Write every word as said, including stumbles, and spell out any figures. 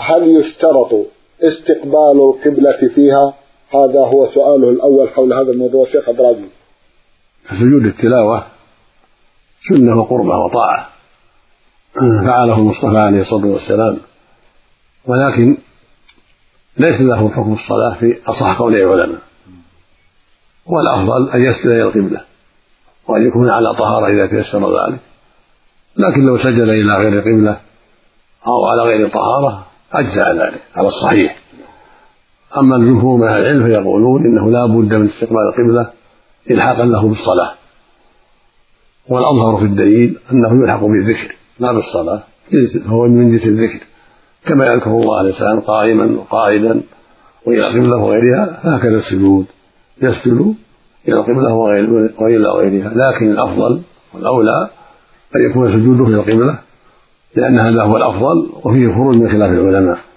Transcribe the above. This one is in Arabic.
هل يشترط استقبال القبلة فيها؟ هذا هو سؤاله الأول حول هذا الموضوع شيخ عبد العزيز. سجود التلاوة سنة وقربة وطاعة فعله المصطفى عليه الصلاة والسلام، ولكن ليس له حكم الصلاة في أصح قول العلماء، والأفضل أن يسجد إلى القبلة وأن يكون على طهارة إذا تيسر ذلك، لكن لو سجد إلى غير القبلة أو على غير طهارة أجزأ ذلك على الصحيح. أما الجمهور من أهل العلم فيقولون إنه لا بد من استقبال القبلة إلحاقا له بالصلاة، والأظهر في الدليل أنه يلحق بالذكر لا بالصلاة، فهو من جنس الذكر كما يذكر الله عليه وسلم قائما وقائدا وإلى القبلة وغيرها، هكذا السجود يسجد إلى القبلة وإلى غيرها، لكن الأفضل والأولى أن يكون سجوده إلى القبلة لأن هذا هو الأفضل، وفيه خروج من خلاف العلماء.